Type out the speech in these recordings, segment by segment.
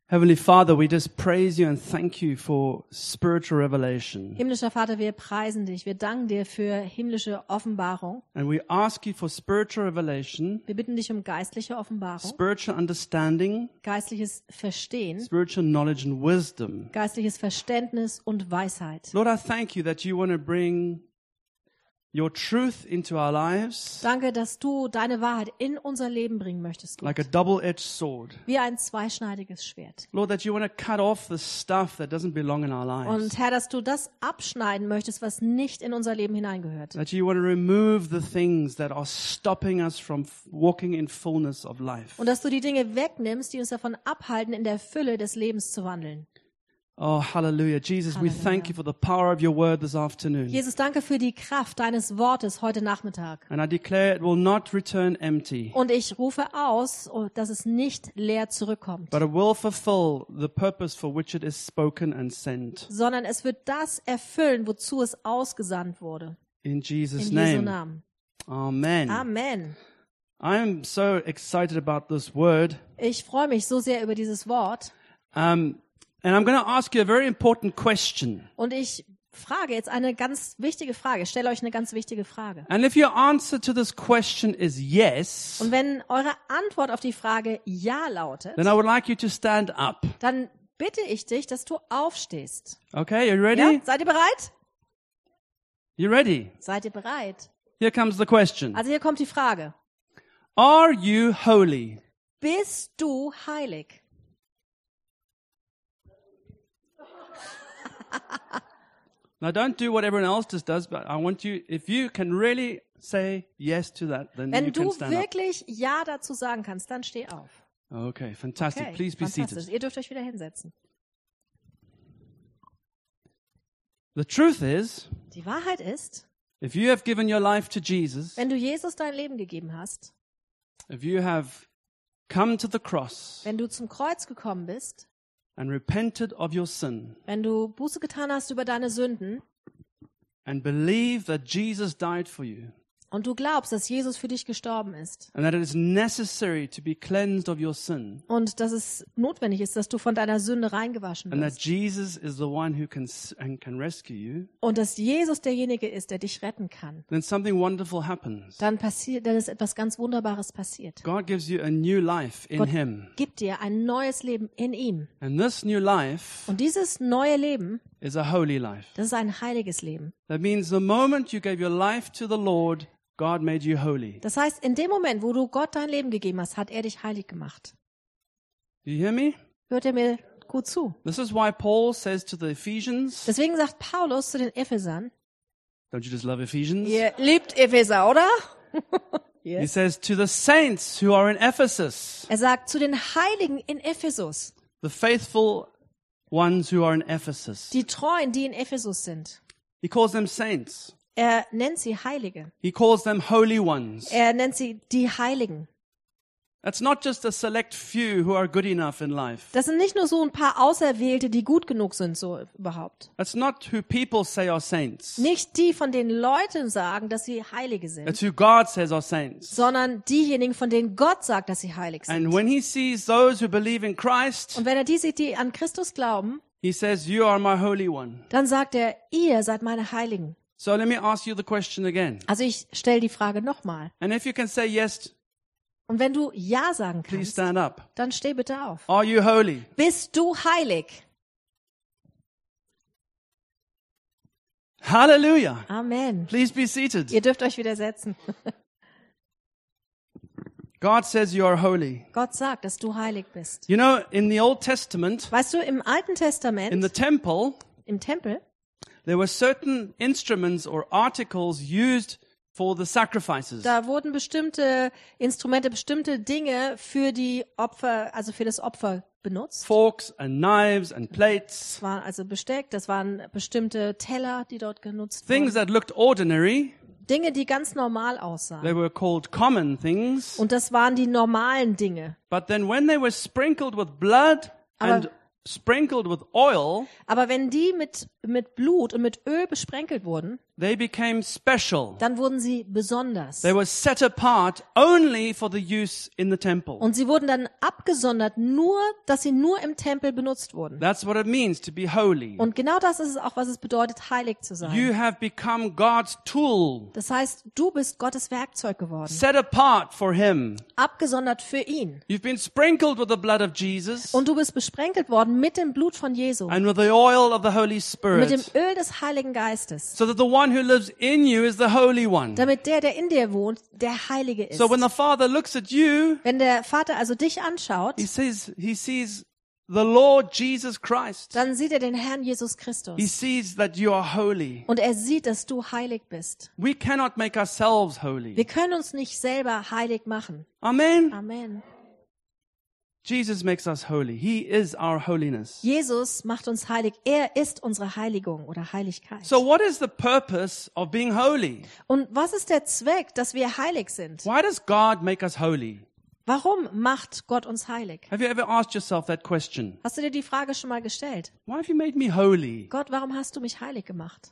Heavenly Father, we just praise you and thank you for spiritual revelation. Himmlischer Vater, wir preisen dich. Wir danken dir für himmlische Offenbarung. And we ask you for spiritual revelation, Wir bitten dich um geistliche Offenbarung, spiritual understanding, geistliches Verstehen, spiritual knowledge and wisdom. geistliches Verständnis und Weisheit. Lord, I thank you that you want to bring your truth into our lives Danke, dass du deine Wahrheit in unser Leben bringen möchtest, Gott. like a double-edged sword. Wie ein zweischneidiges Schwert. Lord, that you want to cut off the stuff that doesn't belong in our lives. Und Herr, dass du das abschneiden möchtest, was nicht in unser Leben hineingehört. That you want to remove the things that are stopping us from walking in fullness of life. Und dass du die Dinge wegnimmst, die uns davon abhalten, in der Fülle des Lebens zu wandeln. Oh, hallelujah. Jesus, we thank you for the power of your word this afternoon. Jesus, danke für die Kraft deines Wortes heute Nachmittag. And I declare it will not return empty, Und ich rufe aus, dass es nicht leer zurückkommt, but it will fulfill the purpose for which it is spoken and sent. sondern es wird das erfüllen, wozu es ausgesandt wurde. In Jesus' In Jesu name. Namen. Amen. Amen. I'm so excited about this word. Ich freue mich so sehr über dieses Wort. And I'm going to ask you a very important question. Und ich frage jetzt eine ganz wichtige Frage. Ich stelle euch eine ganz wichtige Frage. And if your answer to this question is yes, Und wenn eure Antwort auf die Frage Ja lautet, then I would like you to stand up. dann bitte ich dich, dass du aufstehst. Okay, you ready? Ja? Seid ihr bereit? You ready? Seid ihr bereit? Here comes the question. Also hier kommt die Frage. Are you holy? Bist du heilig? Now don't do what everyone else just does, but I want you, if you can really say yes to that, then you Wenn can du stand up. wirklich Ja dazu sagen kannst, dann steh auf. Okay, fantastic. Okay, Please be fantastisch. seated. Ihr dürft euch wieder hinsetzen. The truth is, Die Wahrheit ist, if you have given your life to Jesus, wenn du Jesus dein Leben gegeben hast, if you have come to the cross wenn du zum Kreuz gekommen bist, and repented of your sin wenn du Buße getan hast über deine Sünden and believe that Jesus died for you und du glaubst, dass Jesus für dich gestorben ist and that it is necessary to be cleansed of your sin und dass es notwendig ist, dass du von deiner Sünde reingewaschen and that wirst Jesus is the one who can rescue you, und dass Jesus derjenige ist, der dich retten kann, then something wonderful happens. dann ist etwas ganz Wunderbares passiert. God gives you a new life in Gott Him. gibt dir ein neues Leben in ihm. And this new life Und dieses neue Leben, is a holy life. das ist ein heiliges Leben. That means the moment you gave your life to the Lord, God made you holy. Das heißt, in dem Moment, wo du Gott dein Leben gegeben hast, hat er dich heilig gemacht. Do you hear me? Hört ihr mir gut zu? This is why Paul says to the Ephesians, Deswegen sagt Paulus zu den Ephesern, don't you just love Ephesians? ihr liebt Epheser, oder? He says to the saints who are in Ephesus, Er sagt zu den Heiligen in Ephesus, the faithful ones who are in Ephesus. die Treuen, die in Ephesus sind. He calls them saints. Er nennt sie Heilige. He calls them holy ones. Er nennt sie die Heiligen. That's not just a select few who are good enough in life. Das sind nicht nur so ein paar Auserwählte, die gut genug sind, so überhaupt. That's not who people say are saints. Nicht die, von denen Leute sagen, dass sie Heilige sind, That's who God says are saints. sondern diejenigen, von denen Gott sagt, dass sie heilig And sind. when he sees those who believe in Christ, Und wenn er die sieht, die an Christus glauben, he says, you are my holy one. dann sagt er, ihr seid meine Heiligen. So let me ask you the question again. Also ich stelle die Frage nochmal. And if you can say yes, Und wenn du Ja sagen please kannst, stand up. dann steh bitte auf. Are you holy? Bist du heilig? Hallelujah. Amen. Please be seated. Ihr dürft euch wieder setzen. God says you are holy. Gott sagt, dass du heilig bist. You know, in the Old Testament, Weißt du, im Alten in the Testament, temple, im Tempel, there were certain instruments or articles used for the sacrifices. da wurden bestimmte Instrumente, bestimmte Dinge für die Opfer, also für das Opfer benutzt. Forks and knives and plates. Das war also Besteck, das waren bestimmte Teller, die dort genutzt Things wurden. that looked ordinary. Dinge, die ganz normal They aussahen. were called common things. Und das waren die normalen Dinge. But then when they were sprinkled with blood and sprinkled with oil, Aber wenn die mit Blut und mit Öl besprenkelt wurden, they became special. dann wurden sie besonders. They were set apart only for the use in the temple. Und sie wurden dann abgesondert, dass sie nur im Tempel benutzt wurden. That's what it means to be holy. Und genau das ist es auch, was es bedeutet, heilig zu sein. You have become God's tool, Das heißt, du bist Gottes Werkzeug geworden. set apart for Him. Abgesondert für ihn. You've been sprinkled with the blood of Jesus Und du bist besprenkelt worden mit dem Blut von Jesu. and with the oil of the Holy Mit dem Spirit, Öl des Heiligen Geistes. so that the one who lives in you is the Holy One. Damit der in dir wohnt, der Heilige ist. So when the Father looks at you, Wenn der Vater also dich anschaut, he sees the Lord Jesus Christ. dann sieht er den Herrn Jesus He Christus. sees that you are holy. Und er sieht, dass du heilig bist. We cannot make ourselves Wir holy. können uns nicht selber heilig machen. Amen. Amen. Jesus makes us holy. He is our holiness. Jesus macht uns heilig. Er ist unsere Heiligung oder Heiligkeit. So what is the purpose of being holy? Und was ist der Zweck, dass wir heilig sind? Why does God make us holy? Warum macht Gott uns heilig? Have you ever asked yourself that question? Hast du dir die Frage schon mal gestellt? Why have you made me holy? Gott, warum hast du mich heilig gemacht?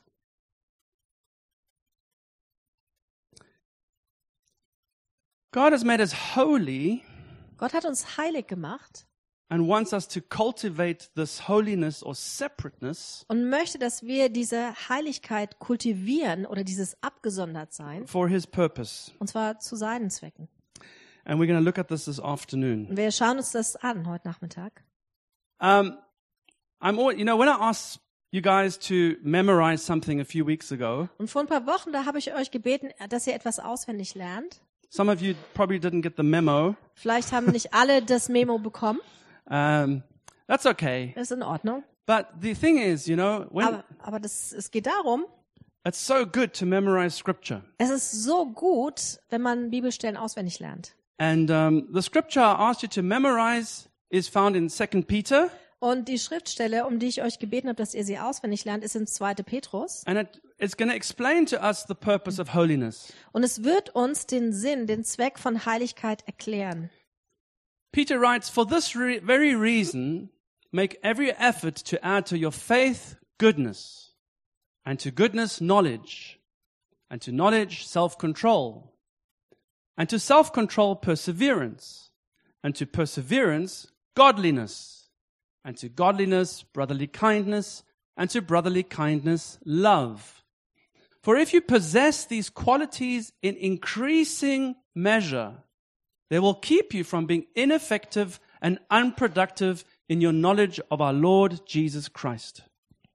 God has made us holy Gott hat uns heilig gemacht and wants us to cultivate this holiness or separateness und möchte, dass wir diese Heiligkeit kultivieren oder dieses Abgesondertsein, for His purpose. und zwar zu seinen Zwecken. And we're going to look at this afternoon. Und wir schauen uns das an heute Nachmittag. I'm always, when I asked you guys to memorize something a few weeks ago, Und vor ein paar Wochen, da habe ich euch gebeten, dass ihr etwas auswendig lernt. some of you probably didn't get the memo. Vielleicht haben nicht alle das Memo bekommen. That's okay. Das ist in Ordnung. But the thing is, Aber es geht darum, it's so good to memorize scripture. es ist so gut, wenn man Bibelstellen auswendig lernt. And the scripture I asked you to memorize is found in 2 Peter. Und die Schriftstelle, um die ich euch gebeten habe, dass ihr sie auswendig lernt, ist in 2. Petrus. And it's going to explain to us the purpose of holiness. Und es wird uns den Sinn, den Zweck von Heiligkeit erklären. Peter writes, for this very reason, make every effort to add to your faith goodness, and to goodness knowledge, and to knowledge self-control, and to self-control perseverance, and to perseverance godliness, and to godliness brotherly kindness, and to brotherly kindness love. For if you possess these qualities in increasing measure, they will keep you from being ineffective and unproductive in your knowledge of our Lord Jesus Christ.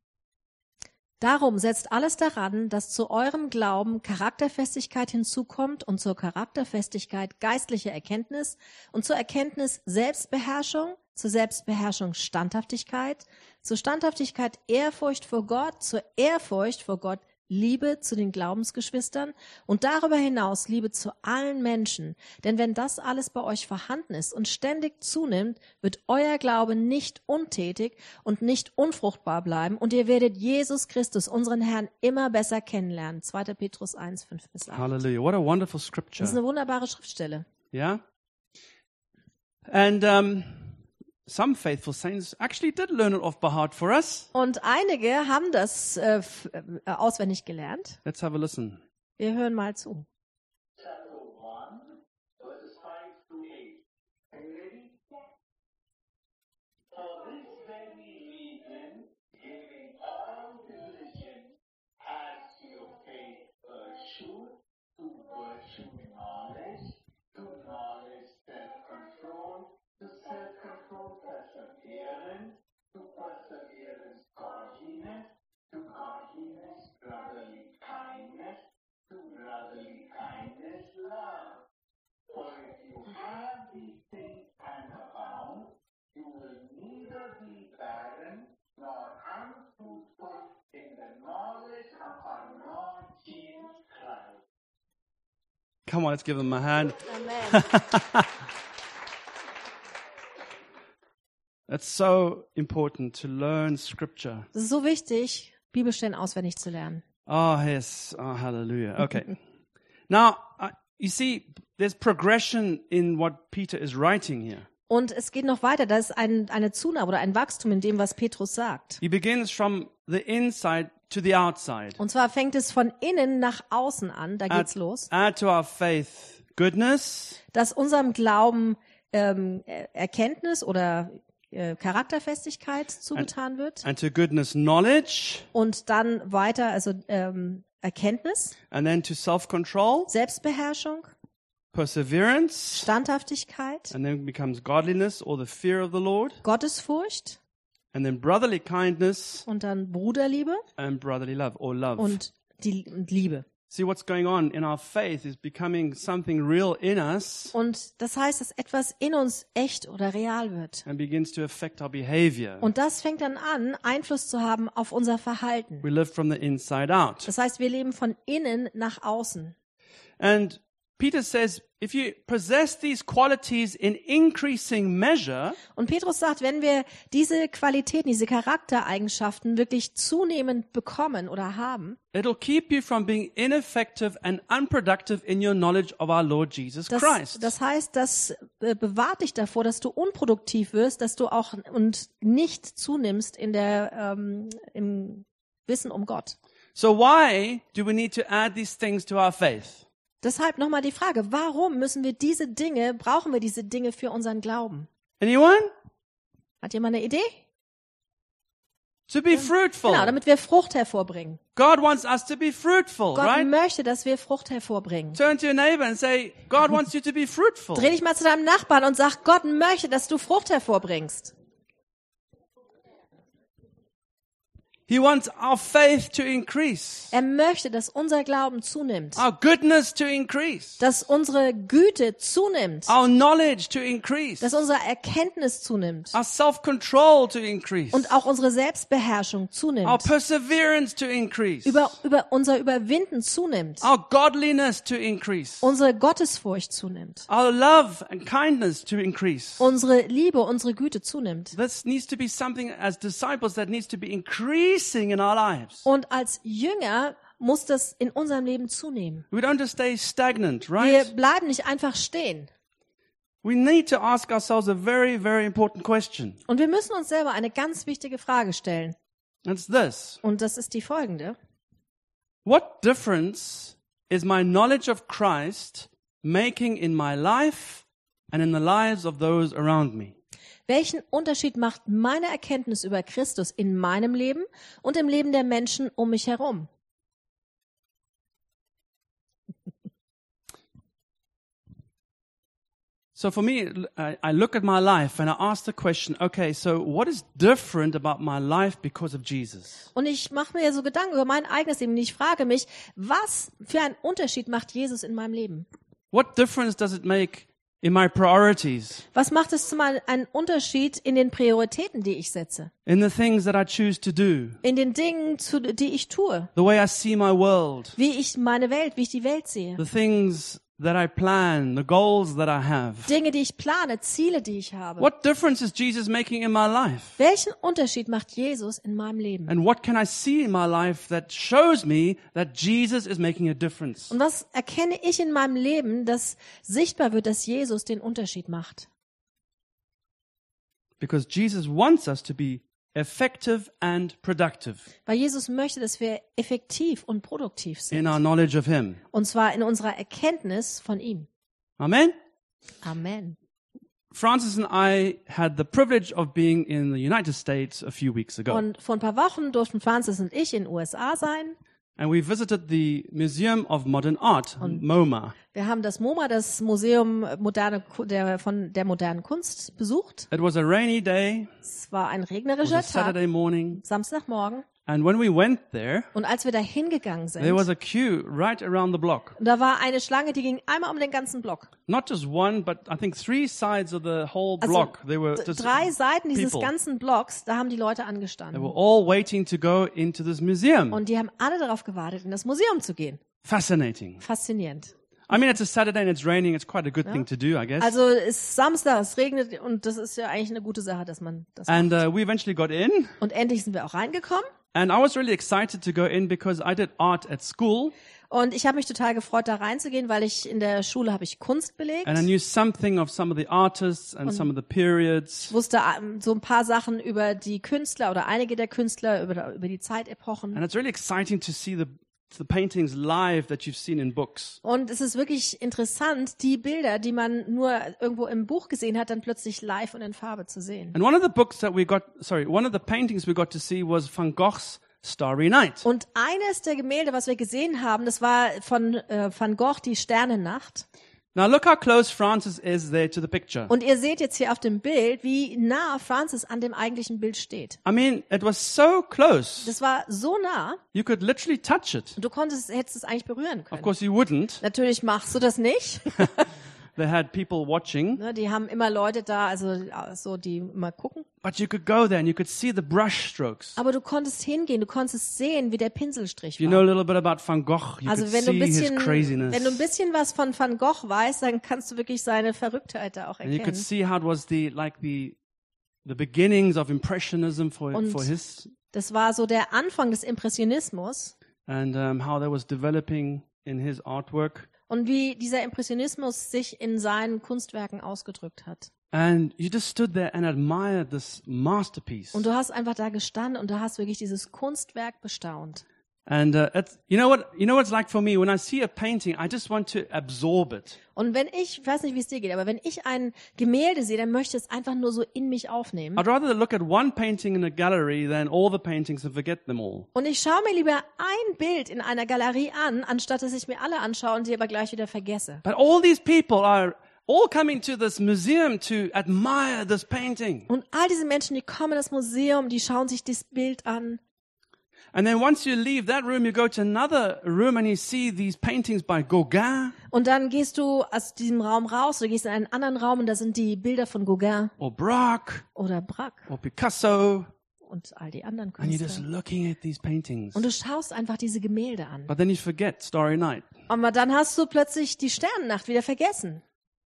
Darum setzt alles daran, dass zu eurem Glauben Charakterfestigkeit hinzukommt und zur Charakterfestigkeit geistliche Erkenntnis und zur Erkenntnis Selbstbeherrschung, zur Selbstbeherrschung Standhaftigkeit, zur Standhaftigkeit Ehrfurcht vor Gott, zur Ehrfurcht vor Gott Liebe zu den Glaubensgeschwistern und darüber hinaus Liebe zu allen Menschen. Denn wenn das alles bei euch vorhanden ist und ständig zunimmt, wird euer Glaube nicht untätig und nicht unfruchtbar bleiben und ihr werdet Jesus Christus, unseren Herrn, immer besser kennenlernen. 2. Petrus 1, 5-8. Hallelujah. What a wonderful Das scripture. ist eine wunderbare Schriftstelle. Yeah? And some faithful saints actually did learn it off by heart for us. Und einige haben das auswendig gelernt. Let's have a listen. Wir hören mal zu. Chapter 1, verses 5 to 8. Are you ready? For this very reason, giving all diligence, as your faith pursued, to pursue knowledge, to knowledge self-control, to self-control perseverance, to perseverance godliness, to godliness brotherly kindness, to brotherly kindness love. For if you have these things and abound, you will neither be barren nor unfruitful in the knowledge of our Lord Jesus Christ. Come on, let's give them a hand. Amen. That's so important to learn scripture. Es ist so wichtig, Bibelstellen auswendig zu lernen. Oh, yes. Oh, hallelujah. Okay. Now, you see, there's progression in what Peter is writing here. Und es geht noch weiter. Da ist eine Zunahme oder ein Wachstum in dem, was Petrus sagt. He begins from the inside to the outside. Und zwar fängt es von innen nach außen an. Da geht's los. Add to our faith goodness, Dass unserem Glauben Erkenntnis oder Charakterfestigkeit zugetan wird. and to goodness knowledge, Und dann weiter, also Erkenntnis, and then to self-control, Selbstbeherrschung, perseverance, Standhaftigkeit, and then becomes godliness or the fear of the Lord, Gottesfurcht and then brotherly kindness und dann Bruderliebe and brotherly love or love. und Liebe. See, what's going on in our faith is becoming something real in us Und das heißt, dass etwas in uns echt oder real wird. and begins to affect our behavior. Und das fängt dann an, Einfluss zu haben auf unser Verhalten. We live from the inside out. Das heißt, wir leben von innen nach außen. And Peter says, if you possess these qualities in increasing measure, Und Petrus sagt, wenn wir diese Qualitäten, diese Charaktereigenschaften wirklich zunehmend bekommen oder haben, it'll keep you from being ineffective and unproductive in your knowledge of our Lord Jesus Christ. das heißt, das bewahrt dich davor, dass du unproduktiv wirst, dass du auch und nicht zunimmst in im Wissen um Gott. So why do we need to add these things to our faith? Deshalb nochmal die Frage, warum brauchen wir diese Dinge für unseren Glauben? Anyone? Hat jemand eine Idee? To be fruitful. Genau, damit wir Frucht hervorbringen. God wants us to be fruitful, Gott right? möchte, dass wir Frucht hervorbringen. Turn to your neighbor and say, God wants you to be fruitful. Dreh dich mal zu deinem Nachbarn und sag, Gott möchte, dass du Frucht hervorbringst. He wants our faith to increase, Er möchte, dass unser Glauben zunimmt, our goodness to increase, dass unsere Güte zunimmt, our knowledge to increase, dass unsere Erkenntnis zunimmt our self-control to increase, und auch unsere Selbstbeherrschung our zunimmt, perseverance to increase, über unser Überwinden zunimmt, our godliness to increase, unsere Gottesfurcht zunimmt, our love and kindness to increase. unsere Liebe, unsere Güte zunimmt. This needs to be something as disciples that needs to be increasing in our lives. Und als Jünger muss das in unserem Leben zunehmen. We don't just stay stagnant, Wir right? bleiben nicht einfach stehen. We need to ask ourselves a very, very important question. Und wir müssen uns selber eine ganz wichtige Frage stellen. It's this. Und das ist die folgende. What difference is my knowledge of Christ making in my life and in the lives of those around me? Welchen Unterschied macht meine Erkenntnis über Christus in meinem Leben und im Leben der Menschen um mich herum? So for me, I look at my life and I ask the question, okay, so what is different about my life because of Jesus? Und ich mache mir so Gedanken über mein eigenes Leben. Und ich frage mich, was für einen Unterschied macht Jesus in meinem Leben? What difference does it make in my priorities, Was macht es zumal einen Unterschied in den Prioritäten, die ich setze? in the things that I choose to do, In den Dingen, die ich tue? the way I see my world, Wie ich die Welt sehe? the things that I plan, the goals that I have? Dinge, die ich plane, Ziele, die ich habe. What difference is Jesus making in my life? Welchen Unterschied macht Jesus in meinem Leben? And what can I see in my life that shows me that Jesus is making a difference? Und was erkenne ich in meinem Leben, dass sichtbar wird, dass Jesus den Unterschied macht? Because Jesus wants us to be effective and productive Weil Jesus möchte, dass wir effektiv und produktiv sind. in our knowledge of Him. Und zwar in unserer Erkenntnis von ihm. Amen? Amen. Francis and I had the privilege of being in the United States a few weeks ago. Und vor ein paar Wochen durften Francis und ich in den USA sein. And we visited the Museum of Modern Art, MoMA. Wir haben das MoMA, das Museum der modernen Kunst, besucht. It was a rainy day. Es war ein It was regnerischer a Tag, Saturday morning. Samstagmorgen. And when we went there, Und als wir da hingegangen there was sind, a queue right around the block. und da war eine Schlange, die ging einmal um den ganzen Block. Not just one, but I think 3 sides of the whole Also block. They were just 3 Seiten dieses people. ganzen Blocks, da haben die Leute They were angestanden. all waiting to go into this museum. Und die haben alle darauf gewartet, in das Museum zu gehen. Fascinating. Faszinierend. I mean, it's a Saturday and it's raining. It's quite a good thing to do, I guess. Also es ist Samstag, es regnet und das ist ja eigentlich eine gute Sache, dass man das And macht. we eventually got in. Und endlich sind wir auch reingekommen. And I was really excited to go in because I did art at school. Und ich habe mich total gefreut, da reinzugehen, weil in der Schule habe ich Kunst belegt. And I knew something of some of the artists and some of the periods. Ich wusste so ein paar Sachen über die Künstler oder einige der Künstler, über die Zeitepochen. And it's really exciting to see the paintings live that you've seen in books. Und es ist wirklich interessant, die Bilder, die man nur irgendwo im Buch gesehen hat, dann plötzlich live und in Farbe zu sehen. And one of the paintings we got to see was Van Gogh's Starry Night. Und eines der Gemälde, was wir gesehen haben, das war von Van Gogh, die Sternennacht. Now look how close Francis is there to the picture. Und ihr seht jetzt hier auf dem Bild, wie nah Francis an dem eigentlichen Bild steht. I mean, it was so close. Das war so nah, You could literally touch it. du hättest es eigentlich berühren Of können. course you wouldn't. Natürlich machst du das nicht. They had people watching. Ne, die haben immer Leute da, also so, die immer gucken. But you could go there and you could see the brush strokes. Aber du konntest hingehen, du konntest sehen, wie der Pinselstrich If you know a war. little bit about Van Gogh, you Also could wenn du see his craziness. ein bisschen was von Van Gogh weißt, dann kannst du wirklich seine Verrücktheit da auch And you could erkennen. see how it was the beginnings of Impressionism for Und his, das war so der Anfang des Impressionismus and how that was developing in his artwork. und wie dieser Impressionismus sich in seinen Kunstwerken ausgedrückt hat. And you just stood there and admired this masterpiece. Und du hast einfach da gestanden und du hast wirklich dieses Kunstwerk bestaunt. And you know what it's like for me when I see a painting, I just want to absorb it. Und ich weiß nicht, wie es dir geht, aber wenn ich ein Gemälde sehe, dann möchte ich es einfach nur so in mich aufnehmen. I'd rather look at one painting in a gallery than all the paintings and forget them all. Und ich schaue mir lieber ein Bild in einer Galerie an, anstatt dass ich mir alle anschaue und sie aber gleich wieder vergesse. But all these people are all coming to this museum to admire this painting. Und all diese Menschen, die kommen in das Museum, die schauen sich das Bild an. And then once you leave that room, you go to another room and you see these paintings by Gauguin Und dann gehst du aus diesem Raum raus, du gehst in einen anderen Raum und da sind die Bilder von Gauguin or Braque oder Braque or Picasso. und all die anderen And you're just Künstler. looking at these paintings. Und du schaust einfach diese Gemälde an. But then you forget Starry Night. Aber dann hast du plötzlich die Sternennacht wieder vergessen.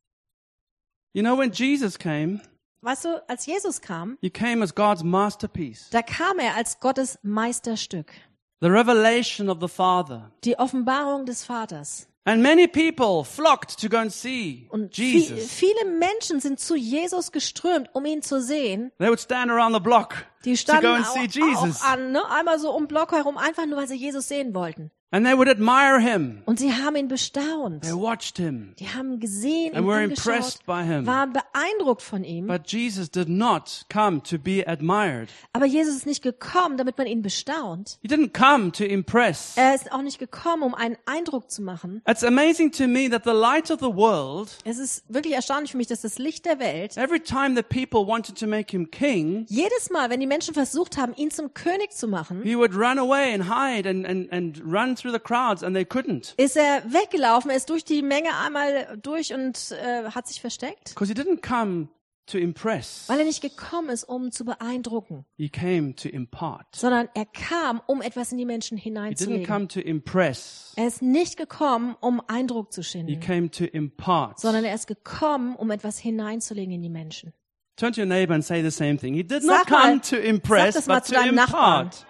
You know, when Jesus came, Weißt du, als Jesus kam, he came as God's masterpiece. da kam er als Gottes Meisterstück. The revelation of the Father. Die Offenbarung des Vaters. And many people flocked to go and see Und Jesus. viele Menschen sind zu Jesus geströmt, um ihn zu sehen. They would stand around the block Die to go standen and see Jesus. auch an, ne? Einmal so um den Block herum, einfach nur, weil sie Jesus sehen wollten. And they would admire him. Und sie haben ihn bestaunt. They watched him. Die haben gesehen, And ihn were angeschaut, impressed by him. waren beeindruckt von ihm. But Jesus did not come to be admired. Aber Jesus ist nicht gekommen, damit man ihn bestaunt. He didn't come to impress. Er ist auch nicht gekommen, um einen Eindruck zu machen. It's amazing to me that the light of the world, Es ist wirklich erstaunlich für mich, dass das Licht der Welt, every time the people wanted to make him king, jedes Mal, wenn die Menschen versucht haben, ihn zum König zu machen, he would run away and hide and run through the crowds, and they couldn't. ist er weggelaufen, er ist durch die Menge einmal durch und hat sich versteckt, Because he didn't come to impress. weil er nicht gekommen ist, um zu beeindrucken, He came to impart. sondern er kam, um etwas in die Menschen He didn't hineinzulegen. come to impress. Er ist nicht gekommen, um Eindruck zu He schinden, came to impart. sondern er ist gekommen, um etwas hineinzulegen in die Menschen. Turn to your neighbor and say the same thing. He did Sag not come mal- to sag impress, das mal but zu to deinem Nachbarn. impart.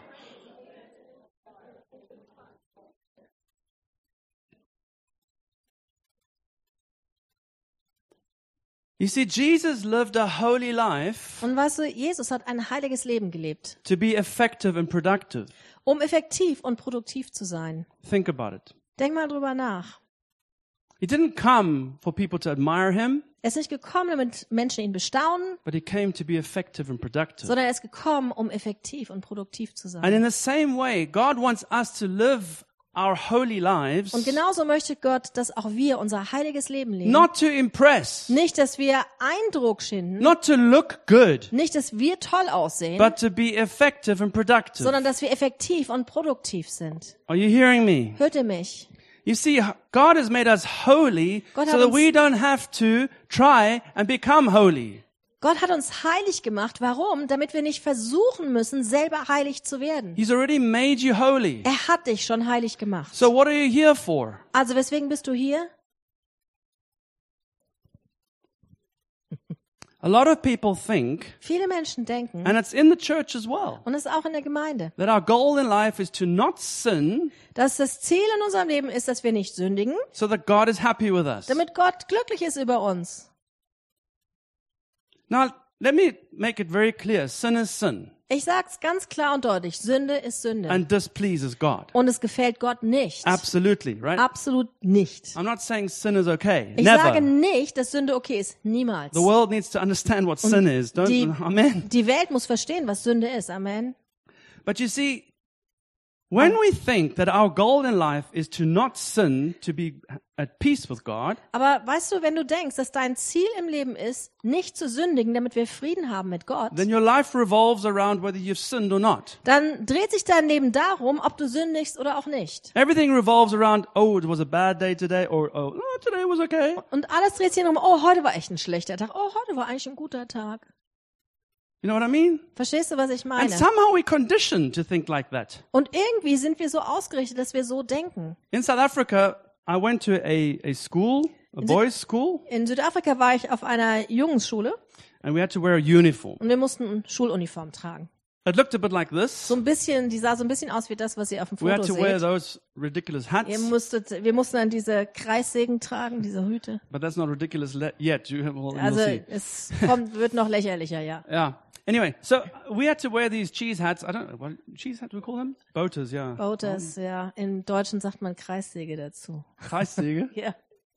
You see, Jesus lived a holy life Und weißt du, Jesus hat ein heiliges Leben gelebt, to be effective and productive. um effektiv und produktiv zu sein. Think about it. Denk mal drüber nach. He didn't come for people to admire him, Er ist nicht gekommen, damit Menschen ihn bestaunen, but he came to be effective and productive. sondern er ist gekommen, um effektiv und produktiv zu And sein. in the same way, God wants us to live our holy lives, Und genauso möchte Gott, dass auch wir unser heiliges Leben leben. not to impress, Nicht, dass wir Eindruck schinden, not to look good, nicht, dass wir toll aussehen, but to be effective and productive. sondern dass wir effektiv und produktiv sind. Are you hearing me? Hört ihr mich? You see, God has made us holy Gott so hat that uns- we don't have to try and become holy. Gott hat uns heilig gemacht. Warum? Damit wir nicht versuchen müssen, selber heilig zu werden. He's already made you holy. Er hat dich schon heilig gemacht. So what are you here for? Also weswegen bist du hier? A lot of people think, Viele Menschen denken, and it's in the church as well, und es ist auch in der Gemeinde, that our goal in life is to not sin dass das Ziel in unserem Leben ist, dass wir nicht sündigen, so that God is happy with us. damit Gott glücklich ist über uns. Now, let me make it very clear. Sin is sin Ich sag's ganz klar und deutlich, Sünde ist Sünde. and displeases God. Und es gefällt Gott nicht. Absolutely, right? Absolut nicht. I'm not saying sin is okay. Ich sage Never. nicht, dass Sünde okay ist. Niemals. The world needs to understand what sin is. die- Amen. Die Welt muss verstehen, was Sünde ist. Amen. But you see, when we think that our goal in life is to not sin, to be at peace with God, Aber weißt du, wenn du denkst, dass dein Ziel im Leben ist, nicht zu sündigen, damit wir Frieden haben mit Gott, then your life revolves around whether you've sinned or not. dann dreht sich dein Leben darum, ob du sündigst oder auch nicht. Everything revolves around, oh, it was a bad day today, or oh, today was okay. Und alles dreht sich darum, oh, heute war echt ein schlechter Tag. Oh, heute war eigentlich ein guter Tag. You know what I mean? Verstehst du, was ich And meine? somehow we're conditioned to think like that. Und irgendwie sind wir so ausgerichtet, dass wir so denken. In South Africa, I went to a school, a boys' school, In Südafrika war ich auf einer Jungsschule and we had to wear a uniform. und wir mussten eine Schuluniform tragen. It looked a bit like this. So ein bisschen, die sah so ein bisschen aus wie das, was ihr auf dem We had Foto to wear seht. those ridiculous hats, Wir mussten dann diese Kreissägen tragen, diese Hüte. but that's not ridiculous yet. You'll Also see. es wird noch lächerlicher, ja. Yeah. Anyway, so we had to wear these cheese hats. I don't know what cheese hat we call them. Boaters, yeah. Boaters, ja. Im Deutschen sagt man Kreissäge dazu. Kreissäge. Ja.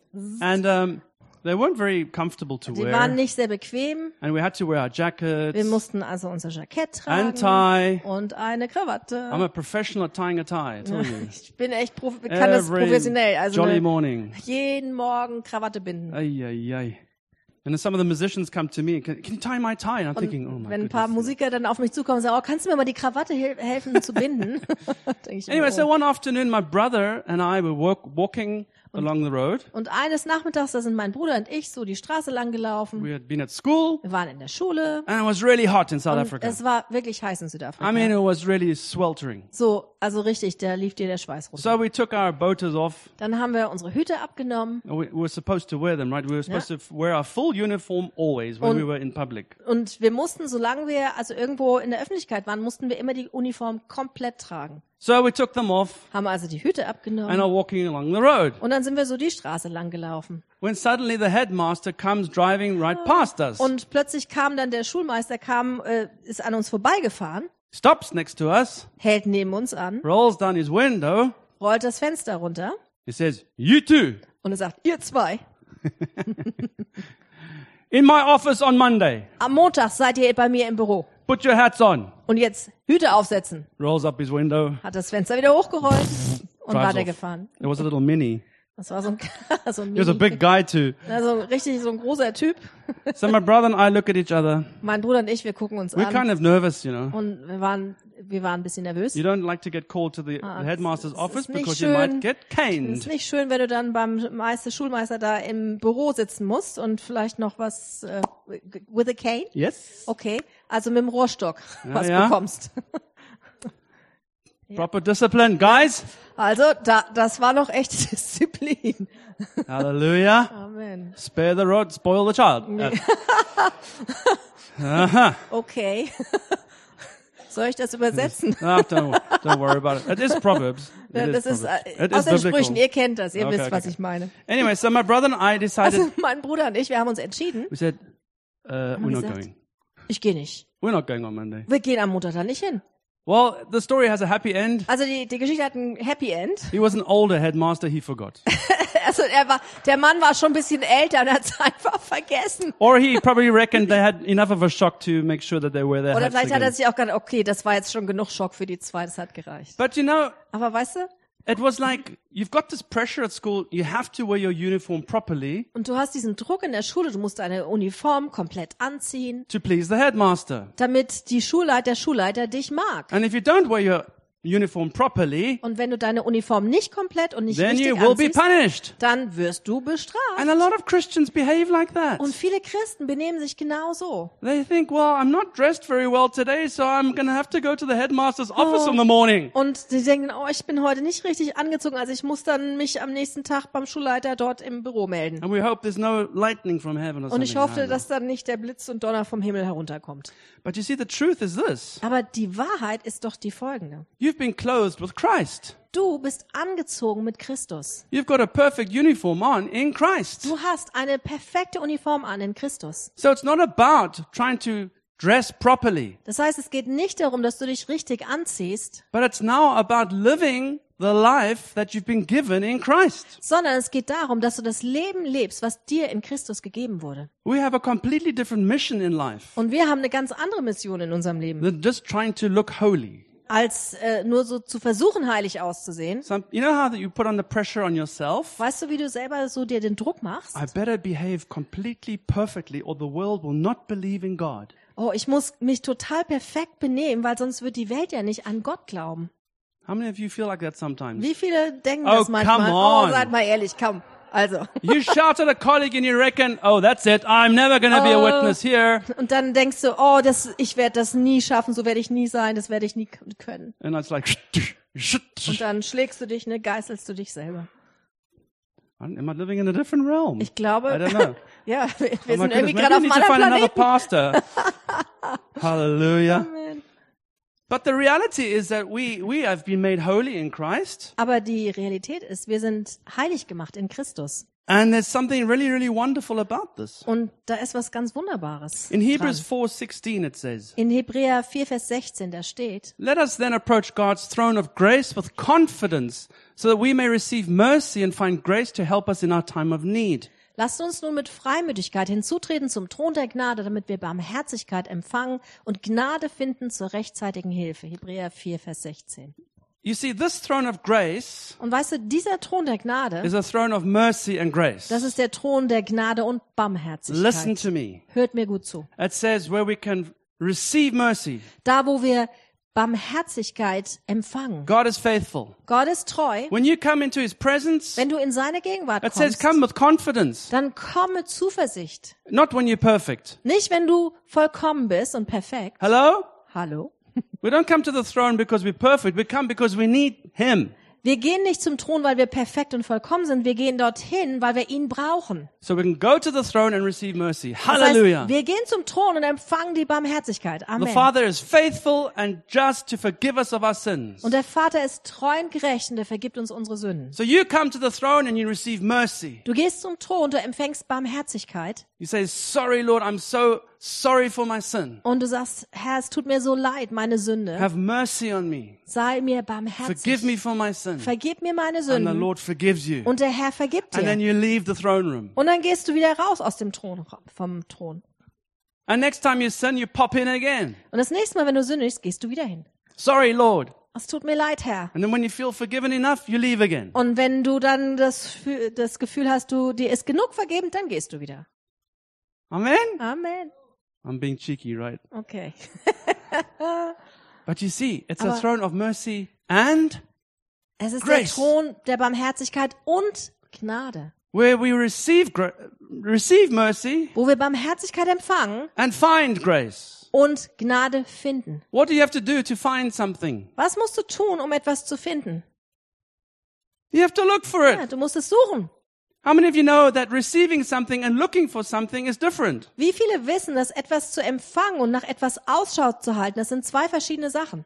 And they weren't very comfortable to Die waren wear. nicht sehr bequem. And we had to wear our Wir jackets mussten also unser Jackett and tragen tie. und eine Krawatte. I'm a professional at tying a tie, I tell you. Ich bin echt kann das professionell. Also jolly morning. jeden Morgen Krawatte binden. Ay, ay, ay. And then some of the musicians come to me, can you tie my tie? And I'm thinking, oh my Wenn ein paar goodness. Musiker dann auf mich zukommen und sagen, oh, kannst du mir mal die Krawatte helfen zu binden? Denk ich Anyway, mir, so oh. one afternoon, my brother and I were walking along the road. Und eines Nachmittags, da sind mein Bruder und ich so die Straße lang gelaufen. We had been at school, Wir waren in der Schule. and it was really hot in South Und Africa. es war wirklich heiß in Südafrika. I mean, it was really sweltering. So, also richtig, da lief dir der Schweiß runter. So we took our boaters off. Dann haben wir unsere Hüte abgenommen We were supposed to wear them, right? We were supposed to wear our full uniform always when we were in public. und wir mussten, solange wir also irgendwo in der Öffentlichkeit waren, mussten wir immer die Uniform komplett tragen. So we took them off Haben also die Hüte and abgenommen are walking along the road. und dann sind wir so die Straße lang gelaufen. When suddenly the headmaster comes driving right past us, Und plötzlich kam dann der Schulmeister, ist an uns vorbeigefahren, stops next to us, hält neben uns an, rolls down his window. rollt das Fenster runter He says, "You two, und er sagt, ihr zwei, in my office on Monday. am Montag seid ihr bei mir im Büro. Put your hats on." Und jetzt Hüte aufsetzen. Rolls up his window. Hat das Fenster wieder hochgerollt und Drives weitergefahren. It was a little mini. Das war so ein, so ein He was a big guy too. also richtig so ein großer Typ. So my brother and I look at each other. Mein Bruder und ich, wir gucken uns We're an kind of nervous, you know. und wir waren ein bisschen nervös. You don't like to get called to the headmaster's es ist office nicht because you schön. might get Es ist caned. nicht schön, wenn du dann beim Schulmeister da im Büro sitzen musst und vielleicht noch was with a cane. Yes. Okay, also mit dem Rohrstock was ja. bekommst. Proper discipline, guys. Also das war noch echte Disziplin. Hallelujah. Amen. Spare the rod, spoil the child. Uh-huh. Okay. Soll ich das übersetzen? No, don't worry about it. It is Proverbs. Ja, It das is ist Proverbs. It aus is den Sprüchen. biblical. Ihr kennt das. Ihr Okay, wisst, was okay. ich meine. Anyway, so my brother and I decided, Also mein Bruder und ich, wir haben uns entschieden, we said, we're not gesagt? going. ich gehe nicht. We're not going on Monday. Wir gehen am Montag da nicht hin. Well, the story has a happy end. Also die Geschichte hat ein Happy End. He was an older headmaster, he forgot. Also der Mann war schon ein bisschen älter und hat es einfach vergessen. Or he probably reckoned they had enough of a shock to make sure that they wear their Oder hats vielleicht hat er again. sich auch gedacht, okay, das war jetzt schon genug Schock für die zwei, das hat gereicht. But you know, Aber weißt du, it was like, you've got this pressure at school, you have to wear your uniform properly und du hast diesen Druck in der Schule, du musst deine Uniform komplett anziehen, to please the headmaster. damit der Schulleiter dich mag. And if you don't wear your uniform properly, Und wenn du deine Uniform nicht komplett und nicht then richtig you will be anziehst, punished. dann wirst du bestraft. And a lot of Christians behave like that. Und viele Christen benehmen sich genau so. They think, well, I'm not dressed very well today, so I'm going to have to go to the headmaster's office in the morning. Und sie denken, oh, ich bin heute nicht richtig angezogen, also ich muss dann mich am nächsten Tag beim Schulleiter dort im Büro melden. And we hope there's no lightning from heaven or Und ich something. hoffe, dass dann nicht der Blitz und Donner vom Himmel herunterkommt. But you see, the truth is this. Aber die Wahrheit ist doch die folgende. You've been clothed with Christ. Du bist angezogen mit Christus. You've got a perfect uniform on in Christ. Du hast eine perfekte Uniform an in Christus. So it's not about trying to dress properly, Das heißt, es geht nicht darum, dass du dich richtig anziehst, but it's now about living the life that you've been given in Christ. sondern es geht darum, dass du das Leben lebst, was dir in Christus gegeben wurde. We have a completely different mission in life Und wir haben eine ganz andere Mission in unserem Leben, than just trying to look holy. als nur so zu versuchen, heilig auszusehen. You know how that you put on the pressure on yourself? Weißt du, wie du selber so dir den Druck machst? I better behave completely perfectly or the world will not believe in God. Oh, ich muss mich total perfekt benehmen, weil sonst wird die Welt ja nicht an Gott glauben. How many of you feel like that sometimes? Wie viele denken Oh, das manchmal? come on. Oh, seid mal ehrlich, komm. Also. You shout at a colleague and you reckon, oh, that's it. I'm never going to be a Oh. witness here. Und dann denkst du, oh, ich werde das nie schaffen, so werde ich nie sein, das werde ich nie können. And it's like, Und dann schlägst du dich, geißelst du dich selber. am I living in a different realm? Ich glaube, I don't know. ja, wir Oh my sind irgendwie goodness, gerade maybe auf I einem need to anderen find another Planeten. pastor. Hallelujah. Amen. But the reality is that we have been made holy in Christ. Aber die Realität ist, wir sind heilig gemacht in Christus. And there's something really, really wonderful about this. Und da ist was ganz Wunderbares In Hebrews dran. 4:16 it says, In Hebräer 4, Vers 16, da steht, let us then approach God's throne of grace with confidence so that we may receive mercy and find grace to help us in our time of need. lasst uns nun mit Freimütigkeit hinzutreten zum Thron der Gnade, damit wir Barmherzigkeit empfangen und Gnade finden zur rechtzeitigen Hilfe. Hebräer 4, Vers 16. You see, this throne of grace Und weißt du, dieser Thron der Gnade, is a throne of mercy and grace. das ist der Thron der Gnade und Listen Barmherzigkeit. to me. Hört mir gut zu. It says where we can receive mercy. Da, wo wir Barmherzigkeit empfangen. God is faithful. Gott ist treu. When you come into his presence, Wenn du in seine Gegenwart it says kommst, come with confidence. dann komm mit Zuversicht. Not when you're perfect. Nicht, wenn du vollkommen bist und perfekt. Hello? Hallo? We don't come to the throne because we're perfect. We come because we need him. Wir gehen nicht zum Thron, weil wir perfekt und vollkommen sind. Wir gehen dorthin, weil wir ihn brauchen. So we can go to the throne and receive mercy. Das Hallelujah. heißt, wir gehen zum Thron und empfangen die Barmherzigkeit. Amen. The Father is faithful and just to forgive us of our sins. Und der Vater ist treu und gerecht und er vergibt uns unsere Sünden. So you come to the throne and you receive mercy. Du gehst zum Thron, du empfängst Barmherzigkeit You say, sorry, Lord, I'm so sorry for my sin. und du sagst, Herr, es tut mir so leid, meine Sünde. Have mercy on me. Sei mir Forgive barmherzig. me for my sin. Vergib mir meine And the Sünden. Lord forgives you. Und der Herr vergibt And then dir. you leave the throne room. Und dann gehst du wieder raus aus dem Thron, vom Thron. And next time you sin, you pop in again. Und das nächste Mal, wenn du sündigst, gehst du wieder hin. Sorry, Lord. Es tut mir leid, Herr. And then when you feel forgiven enough, you leave again. Und wenn du dann das Gefühl hast, dir ist genug vergeben, dann gehst du wieder. Amen? Amen. I'm being cheeky, right? Okay. But you see, it's a Aber- throne of mercy and Es ist Grace. der Thron der Barmherzigkeit und Gnade, where we receive mercy wo wir Barmherzigkeit empfangen and find grace. und Gnade finden. What do you have to do to find something? Was musst du tun, um etwas zu finden? You have to look for Ja, it. du musst es suchen. How many of you know that receiving something and looking for something is different? Wie viele wissen, dass etwas zu empfangen und nach etwas Ausschau zu halten, das sind zwei verschiedene Sachen.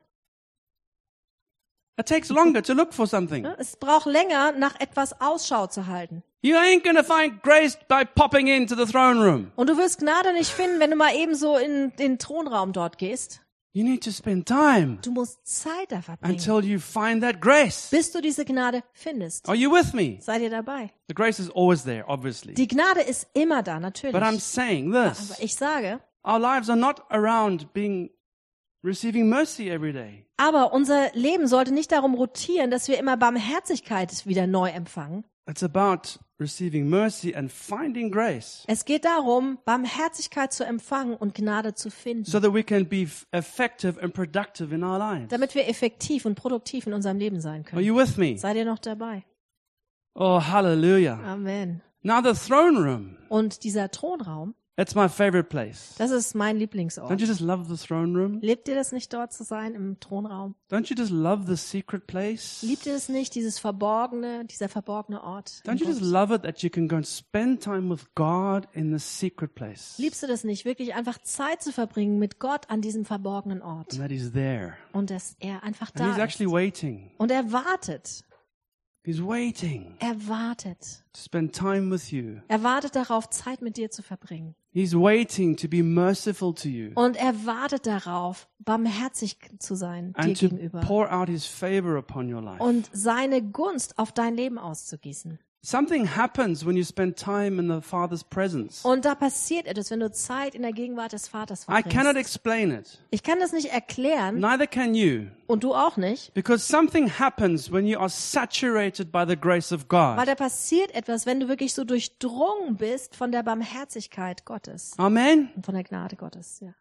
It takes longer to look for something. Es braucht länger, nach etwas Ausschau zu halten. You ain't going to find grace by popping into the throne room. Und du wirst Gnade nicht finden, wenn du mal eben so in den Thronraum dort gehst. You need to spend time Du musst Zeit da verbringen, until you find that grace. bis du diese Gnade findest. Are you with me? Seid ihr dabei? The grace is always there, obviously. Die Gnade ist immer da, But I'm natürlich. saying Aber this. ich sage, Our lives are not around receiving mercy every day. aber unser Leben sollte nicht darum rotieren, dass wir immer Barmherzigkeit wieder neu empfangen. It's about receiving mercy and finding grace Es geht darum, Barmherzigkeit zu empfangen und Gnade zu finden, so that we can be effective and productive in our lives. damit wir effektiv und produktiv in unserem Leben sein Are können. you with me? Seid ihr noch dabei? Oh, hallelujah. Amen. Now the throne room. Und dieser Thronraum, It's my favorite place. das ist mein Don't Lieblingsort. you just love the throne room? Lebt ihr das nicht, dort zu sein, im Thronraum? Don't you just love the secret place? Liebt ihr es nicht, dieser verborgene Ort? im Don't you just Bund? love it that you can go and spend time with God in the secret place? Liebst du das nicht, wirklich einfach Zeit zu verbringen mit Gott an diesem verborgenen Ort? And that He's there. Und dass er einfach And He's da actually ist. waiting. Und er wartet. He's waiting Er wartet. to spend time with you. Er wartet darauf, Zeit mit dir zu verbringen. He's waiting to be merciful to you Und er wartet darauf, barmherzig zu sein dir and to gegenüber. pour out His favor upon your life. Und seine Gunst auf dein Leben auszugießen. Something happens when you spend time in the Father's presence. Und da passiert etwas, wenn du Zeit in der Gegenwart des Vaters I cannot verbringst. explain it. Ich kann das nicht erklären Neither can you. und du auch nicht, Because something happens when you are saturated by the grace of weil God. da passiert etwas, wenn du wirklich so durchdrungen bist von der Barmherzigkeit Gottes Amen. und von der Gnade Gottes. Ja.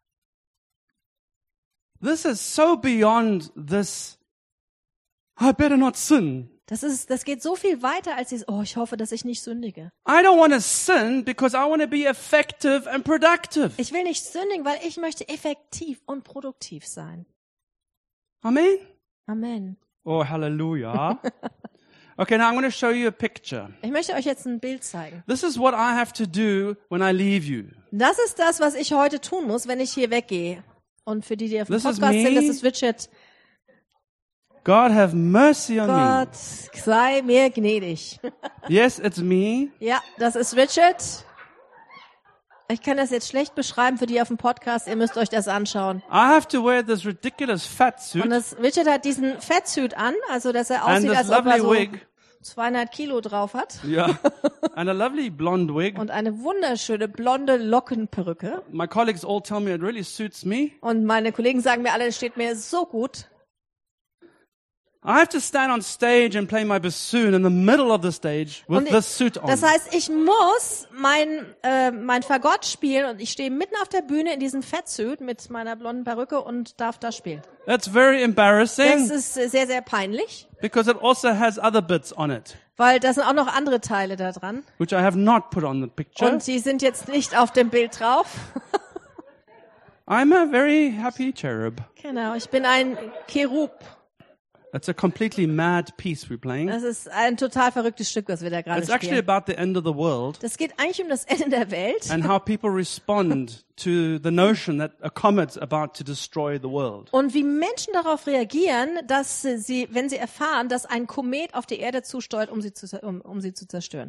This is so beyond this, I better not sin. Das geht so viel weiter als dieses, oh, ich hoffe, dass ich nicht sündige. I don't want to sin because I want to be effective and productive. Ich will nicht sündigen, weil ich möchte effektiv und produktiv sein. Amen. Amen. Oh, hallelujah. Okay, now I'm going to show you a picture. Ich möchte euch jetzt ein Bild zeigen. This is what I have to do when I leave you. Das ist das, was ich heute tun muss, wenn ich hier weggehe. Und für die auf dem This is Podcast sind, me. das ist Richard. God have mercy on me. Gott sei mir gnädig. Yes, it's me. Ja, das ist Richard. Ich kann das jetzt schlecht beschreiben für die auf dem Podcast. Ihr müsst euch das anschauen. I have to wear this ridiculous fat suit Und Richard hat diesen Fettsuit an, also dass er and aussieht, this als ob er lovely so wig. 200 Kilo drauf hat. Yeah. And a lovely blonde wig. Und eine wunderschöne blonde Lockenperücke. My colleagues all tell me it really suits me. Und meine Kollegen sagen mir alle, es steht mir so gut. I have to stand on stage and play my bassoon in the middle of the stage with Und this suit on. Das heißt, ich muss mein Fagott spielen und ich stehe mitten auf der Bühne in diesem Fettsuit mit meiner blonden Perücke und darf da spielen. That's very Das embarrassing ist sehr, sehr peinlich, because it also has other bits on it, weil da sind auch noch andere Teile da dran. which I have not put on the picture. Und die sind jetzt nicht auf dem Bild drauf. I'm a very happy cherub. Genau, ich bin ein Cherub. That's a completely mad piece we're playing. Das ist ein total verrücktes Stück, was wir da gerade It's actually spielen. about the end of the world Das geht eigentlich um das Ende der Welt and how people respond to the notion that a comet's about to destroy the world. und wie Menschen darauf reagieren, dass sie, wenn sie erfahren, dass ein Komet auf die Erde zusteuert, um sie zu zerstören.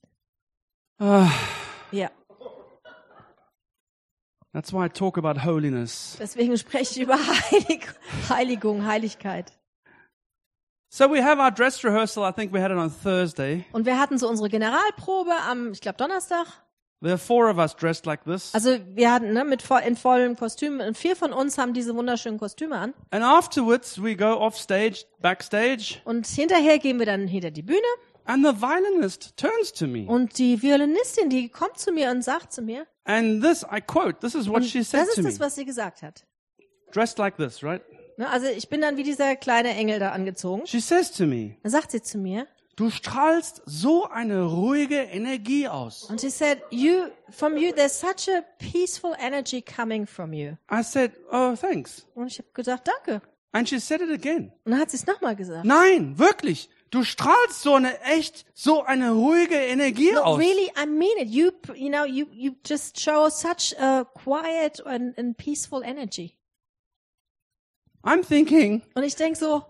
Ja, That's why I talk about holiness. deswegen spreche ich über Heiligung, Heiligkeit. So we have our dress rehearsal. I think we had it on Thursday. Und wir hatten so unsere Generalprobe am, ich glaube, Donnerstag. There are 4 of us dressed like this. Also wir hatten in vollen Kostümen und 4 von uns haben diese wunderschönen Kostüme an. And afterwards, we go off stage, backstage, Und hinterher gehen wir dann hinter die Bühne and the violinist turns to me. und die Violinistin, die kommt zu mir und sagt zu mir, And this, I quote, this is what und she said das to ist me. das, was sie gesagt hat. Dressed like this, right? Ne, also ich bin dann wie dieser kleine Engel da angezogen. She says to me, Dann sagt sie zu mir, du strahlst so eine ruhige Energie aus. und she said, from you, there's such a peaceful energy coming from you. I said, oh, thanks. Und ich habe gesagt, danke. And she said it again. Und dann hat sie es nochmal gesagt. Nein, wirklich. Du strahlst so eine ruhige Energie No, aus. really, I mean it. You just show such a quiet and peaceful energy. I'm thinking, Und ich denk so,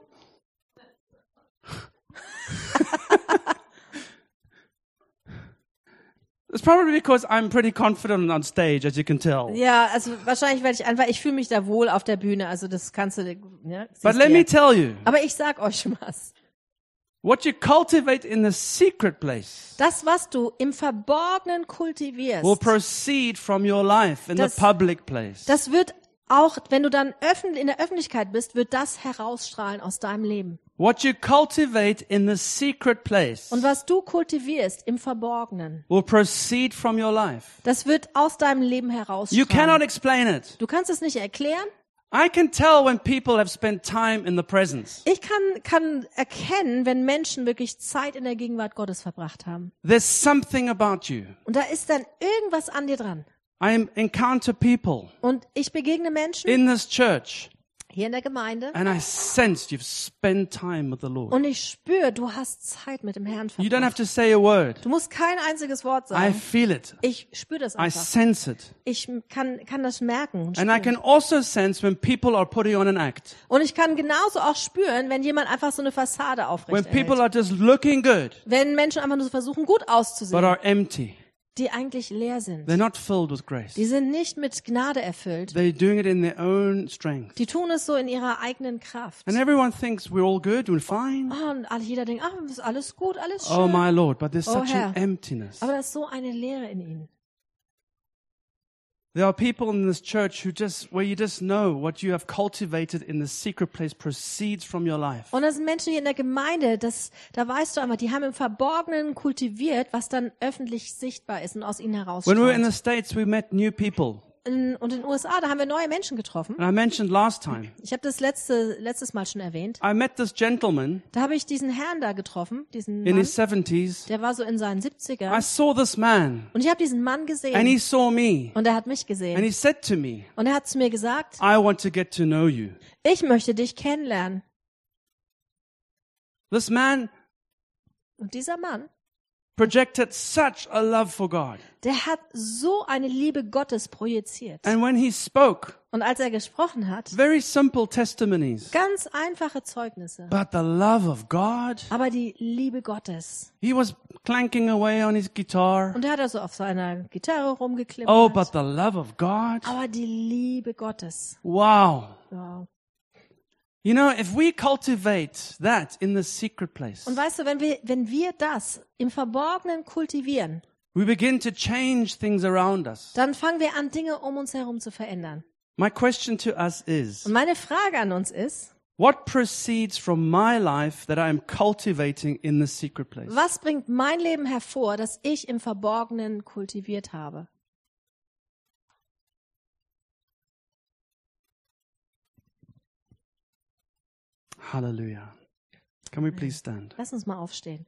it's probably because I'm pretty confident on stage, as you can tell. ja, also wahrscheinlich werde ich fühle mich da wohl auf der Bühne, also das kannst du, ja, siehst But du let ja. me tell you, Aber ich sag euch was. what you cultivate in the secret place Das, was du im Verborgenen kultivierst, will proceed from your life in the Das- public place. das wird auch, wenn du dann in der Öffentlichkeit bist, wird das herausstrahlen aus deinem Leben. What you cultivate in the secret place Und was du kultivierst im Verborgenen, will proceed from your life. das wird aus deinem Leben You herausstrahlen. cannot explain it. Du kannst es nicht erklären. I can tell when people have spent time in the presence. Ich kann erkennen, wenn Menschen wirklich Zeit in der Gegenwart Gottes verbracht haben. There's something about you. Und da ist dann irgendwas an dir dran. I encounter people Und ich begegne Menschen in this church hier in der Gemeinde and I sense you've spent time with the Lord. und ich spüre, du hast Zeit mit dem Herrn You don't have verbracht. to say a word. Du musst kein einziges Wort I sagen. feel it. Ich spüre das I einfach. sense it. Ich kann das merken und And I spüren. can also sense when people are putting on an act. Und ich kann genauso auch spüren, wenn jemand einfach so eine Fassade When aufrecht people erhält. are just looking good, Wenn Menschen einfach nur so versuchen, gut but auszusehen, are empty. die eigentlich leer sind. They're not filled with grace. Die sind nicht mit Gnade erfüllt. They're doing it in their own strength. Die tun es so in ihrer eigenen Kraft. And everyone thinks we're all good, we're fine. Und jeder denkt, ist alles gut, alles Oh schön. my Lord, but there's Oh, such Herr. an emptiness. Aber da ist so eine Leere in ihnen. There are people in this church where you just know what you have cultivated in the secret place proceeds from your life. Und das sind Menschen hier in der Gemeinde, da weißt du einmal, die haben im Verborgenen kultiviert, was dann öffentlich sichtbar ist und aus ihnen When we were in herausstrahlt. the States, we met new people. Und in den USA, da haben wir neue Menschen getroffen. And I mentioned last time, Ich habe das letztes Mal schon erwähnt. I met this gentleman Da habe ich diesen Herrn da getroffen, diesen in Mann, his 70s. der war so in seinen I 70ern. saw this man Und ich habe diesen Mann and he gesehen saw me und er hat mich and gesehen. he said to me, Und er hat zu mir gesagt, I want to get to know you. ich möchte dich kennenlernen. This man Und dieser Mann, projected such a love for God. der hat so eine Liebe Gottes projiziert. And when he spoke, Und als er gesprochen hat, very simple testimonies, ganz einfache Zeugnisse. but the love of God. Aber die Liebe Gottes. He was clanking away on his guitar. Und er hat also auf seiner Gitarre rumgeklimpert. Oh, but the love of God. Aber die Liebe Gottes. Wow. Wow. You know, if we cultivate that in the secret place, Und weißt du, wenn wir das im Verborgenen kultivieren, we begin to change things around us. dann fangen wir an, Dinge um uns herum zu verändern. My question to us is, Und meine Frage an uns ist, what proceeds from my life that I am cultivating in the secret place? was bringt mein Leben hervor, das ich im Verborgenen kultiviert habe? Hallelujah. Can we please stand? Lass uns mal aufstehen.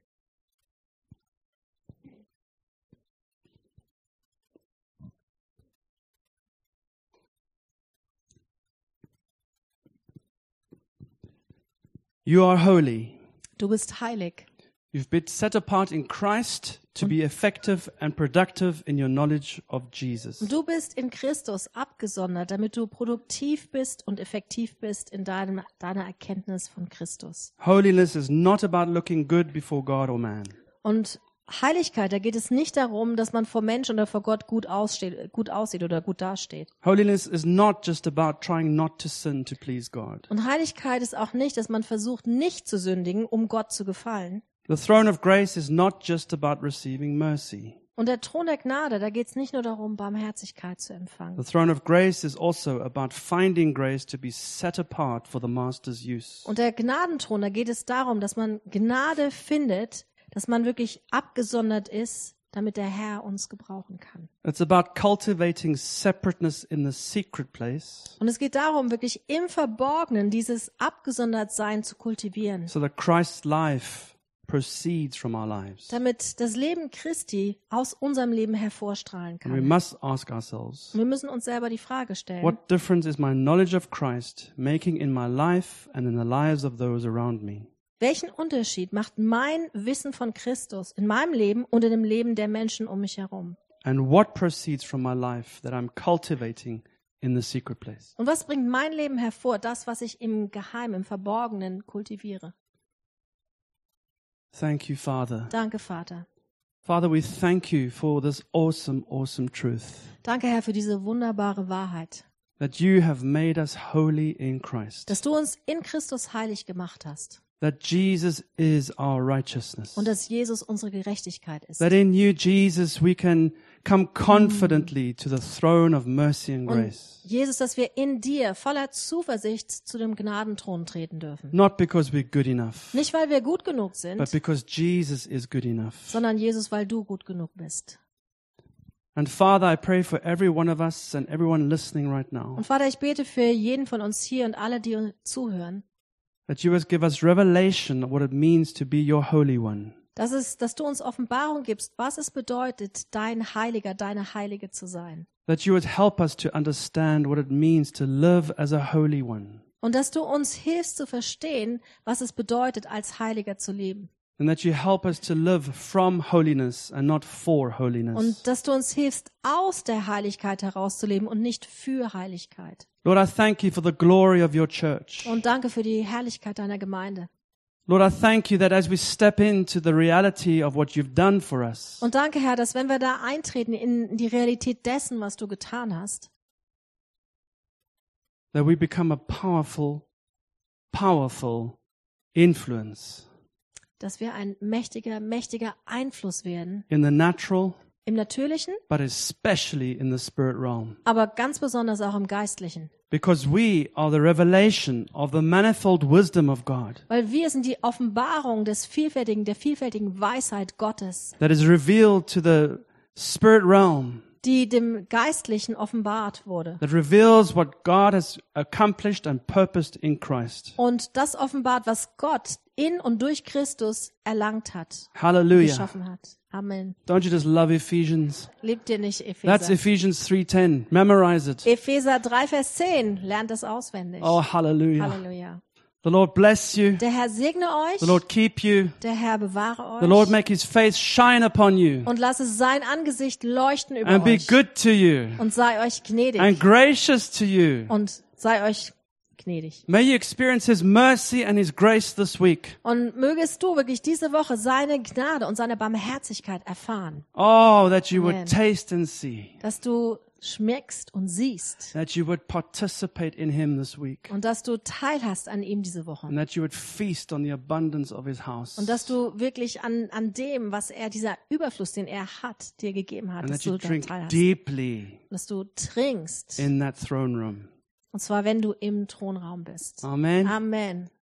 You are holy. Du bist heilig. You've been set apart in Christ to be effective and productive in your knowledge of Jesus. Und du bist in Christus abgesondert, damit du produktiv bist und effektiv bist in deiner Erkenntnis von Christus. Holiness is not about looking good before God or man. Und Heiligkeit, da geht es nicht darum, dass man vor Mensch oder vor Gott gut aussieht oder gut dasteht. Holiness is not just about trying not to sin to please God. Und Heiligkeit ist auch nicht, dass man versucht, nicht zu sündigen, um Gott zu gefallen. The throne of grace is not just about receiving mercy. Und der Thron der Gnade, da geht es nicht nur darum, Barmherzigkeit zu empfangen. The throne of grace is also about finding grace to be set apart for the master's use. Und der Gnadenthron, da geht es darum, dass man Gnade findet, dass man wirklich abgesondert ist, damit der Herr uns gebrauchen kann. It's about cultivating separateness in the secret place Und es geht darum, wirklich im Verborgenen dieses Abgesondertsein zu kultivieren, so that Christ's life proceeds from our lives. damit das Leben Christi aus unserem Leben hervorstrahlen And we kann. must ask ourselves, Und wir müssen uns selber die Frage stellen, what difference is my knowledge of Christ making in my life and in the lives of those around me? welchen Unterschied macht mein Wissen von Christus in meinem Leben und in dem Leben der Menschen um mich herum? And what proceeds from my life that I'm cultivating in the secret place? Und was bringt mein Leben hervor, das, was ich im Geheimen, im Verborgenen kultiviere? Thank you, Father. Danke, Vater. Father, we thank you for this awesome, awesome truth Danke, Herr, für diese wunderbare Wahrheit, that you have made us holy in Christ, dass du uns in Christus heilig gemacht hast that Jesus is our righteousness, und dass Jesus unsere Gerechtigkeit ist. that in you, Jesus, we can come confidently to the throne of mercy and Und grace. Jesus, dass wir in dir voller Zuversicht zu dem Gnadenthron treten dürfen. Not because we're good enough, Nicht, weil wir gut genug sind, but because Jesus is good enough. sondern Jesus, weil du gut genug bist. And Father, I pray for every one of us and everyone listening right now, Und Vater, ich bete für jeden von uns hier und alle, die uns zuhören, that you would give us revelation of what it means to be your Holy One. dass du uns Offenbarung gibst, was es bedeutet, dein Heiliger, deine Heilige zu sein. That you would help us to understand what it means to live as a Holy One. Und dass du uns hilfst zu verstehen, was es bedeutet, als Heiliger zu leben. And that you help us to live from holiness and not for holiness. Und dass du uns hilfst, aus der Heiligkeit herauszuleben und nicht für Heiligkeit. Lord, I thank you for the glory of your church. Und danke für die Herrlichkeit deiner Gemeinde. Lord, I thank you that as we step into the reality of what you've done for us, Und danke, Herr, dass wenn wir da eintreten in die Realität dessen, was du getan hast, that we become a powerful influence dass wir ein mächtiger Einfluss werden. in the natural, Im Natürlichen, but especially in the spirit realm. aber ganz besonders auch im Geistlichen. Because we are the revelation of the manifold wisdom of God Weil wir sind die Offenbarung der vielfältigen Weisheit Gottes, that is revealed to the spirit realm, die dem Geistlichen offenbart wurde. that reveals what God has accomplished and purposed in Christ. Und das offenbart, was Gott in und durch Christus erlangt hat, Hallelujah. geschaffen hat. Amen. Don't you just love Ephesians? Liebt ihr nicht That's Epheser? Ephesians 3:10. Memorize it. Epheser 3, Vers 10. Lernt es auswendig. Oh, hallelujah. Halleluja. The Lord bless you. Der Herr segne euch. The Lord keep you. Der Herr bewahre The Lord euch. make his face shine upon you Und lasse sein Angesicht leuchten über and be euch. good to you Und sei euch gnädig. and gracious to you. Und sei euch gnädig. May you experience his mercy and his grace this week. Und mögest du wirklich diese Woche seine Gnade und seine Barmherzigkeit erfahren. Oh, that you Amen. would taste and see. Dass du schmeckst und siehst. That you would participate in him this week. Und dass du teilhast an ihm diese And Woche. that you would feast on the abundance of his house. Und dass du wirklich an dem, was dieser Überfluss, den er hat, dir gegeben hat, And dass that you du da drink teilhast. deeply Dass du trinkst. in that throne room. Und zwar, wenn du im Thronraum bist. Amen. Amen.